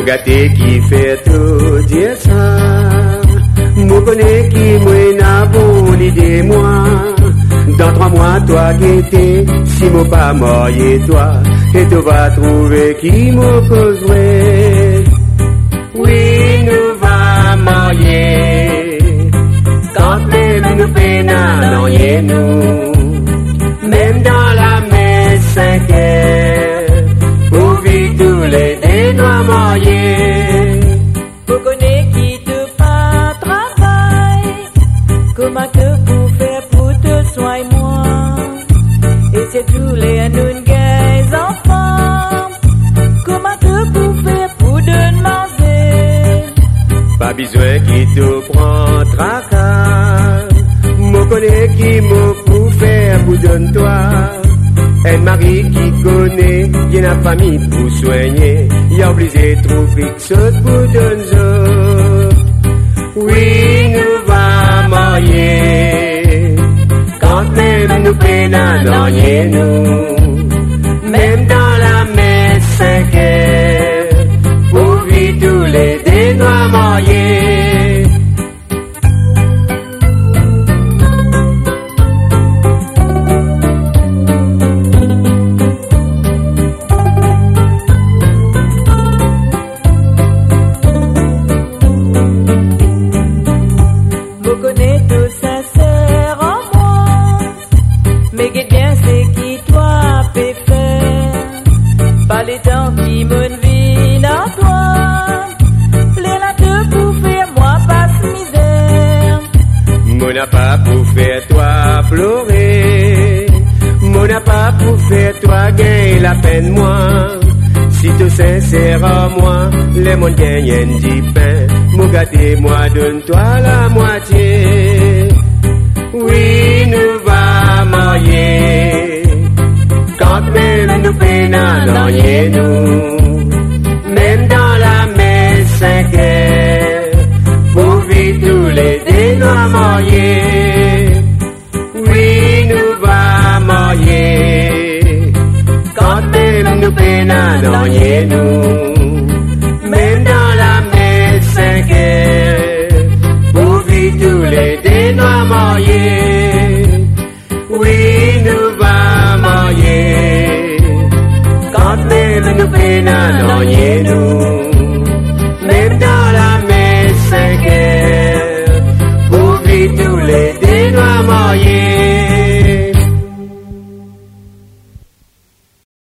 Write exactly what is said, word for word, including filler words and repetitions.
gâté qui fait tout dire ça. Moi connais qui moi n'a bon l'idée moi. Dans trois mois toi guetter, si moi pas marié toi, et tu vas trouver qui me causerait. Oui nous va marier, quand même nous pénal rien nous, même dans la messe cinq heures, pour vivre tous les deux nous marier. Vous connaissez qui te pas travail, comment que pour faire pour te soigner moi, et c'est tous les nous gays enfants, comment que pour faire pour de demander. Pas besoin qui te prend tracas, moi connais qui m'a pour faire pour donner toi. Un mari qui connaît, qui n'a famille pour soigner, il a obligé de trouver quelque chose pour donner. Oui, nous va marier, quand même nous pénal rien nous, même dans la messe cinq heures, pour vivre tous les deux nous marier. Mon n'a pas pour faire toi pleurer, mon n'a pas pour faire toi gagner la peine moi. Si tu sincère à moi, les mondes gagnent du pain, mon gâté moi donne-toi la moitié. Oui nous va marier, quand même nous pénal rien nous, même dans la messe cinq heures, pour vivre tous les deux nous marier. Oui nous va marier, quand même nous pénal rien nous, même dans la messe cinq heures, pour vivre tous les deux nous marier. Oui nous va marier, quand même nous pénal rien nous.